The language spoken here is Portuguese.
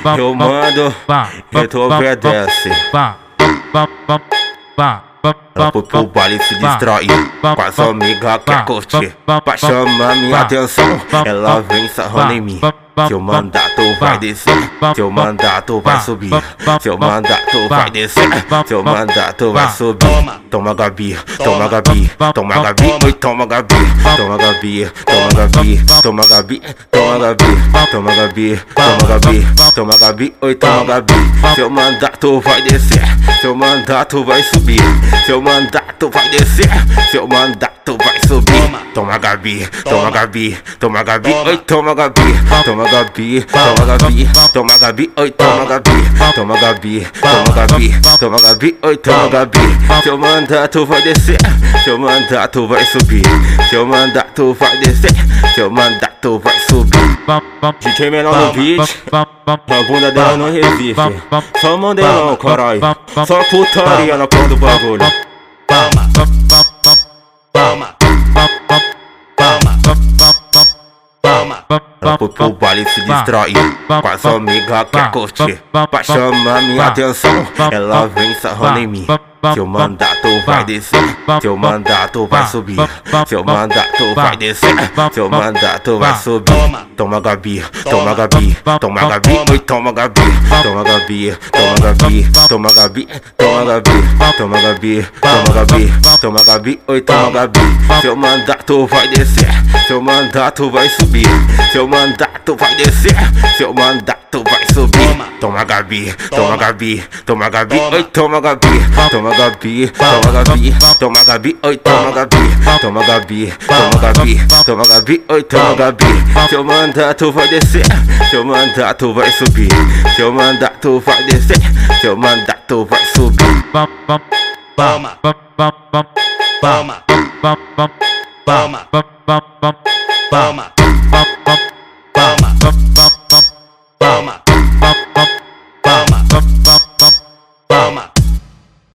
Eu mando e tu obedece. Ela foi pro baile se distrair, com as amigas quer curtir. Pra chamar minha atenção, ela vem sarrando em mim. Se eu mandar tu vai descer, se eu mandar tu vai subir. Se eu mandar tu vai descer, se eu mandar tu vai subir. Toma Gabi, toma Gabi, toma Gabi, oi toma Gabi. Toma Gabi, toma Gabi, toma Gabi, toma Gabi, toma Gabi, toma Gabi, toma Gabi, oi toma Gabi. Se eu mandar tu vai descer, se eu mandar tu vai subir. Se eu mandar tu vai descer, se eu mandar tu vai subir. Toma Gabi, toma Gabi, toma Gabi, oi toma Gabi. Toma Gabi, toma Gabi, toma Gabi, oi toma Gabi. Toma Gabi, toma Gabi, toma Gabi, oi toma Gabi. Se eu mandar tu vai descer, se eu mandar tu vai subir. Se eu mandar tu vai descer, se eu mandar tu vai subir. DJ menor no beat, a bunda dela não resiste. Só mandelão, caralho, só putaria na cor do bagulho. Ela foi pro baile se distrair, com as amigas quer curtir. Pra chamar minha atenção, ela vem sarrando em mim. Se eu mandar tu vai descer, se eu mandar tu vai subir. Se eu mandar tu vai descer, se eu mandar tu vai subir. Toma Gabi, toma Gabi, toma Gabi, oi toma Gabi. Toma Gabi, toma Gabi, toma Gabi, toma Gabi, toma Gabi, toma Gabi, toma Gabi, oi toma Gabi. Se eu mandar tu vai descer, se eu mandar tu vai subir. Se eu mandar tu vai descer, se eu mandar tu vai subir. Toma Gabi, toma Gabi, toma Gabi, oi toma Gabi. Toma Gabi, toma Gabi, toma Gabi, oi toma Gabi. Toma Gabi, toma Gabi, toma Gabi, oi toma Gabi. Se eu mandar tu vai descer, se eu mandar tu vai subir. Se eu mandar tu vai descer, se eu mandar tu vai subir. Toma, toma, toma, toma, toma, toma, toma, toma.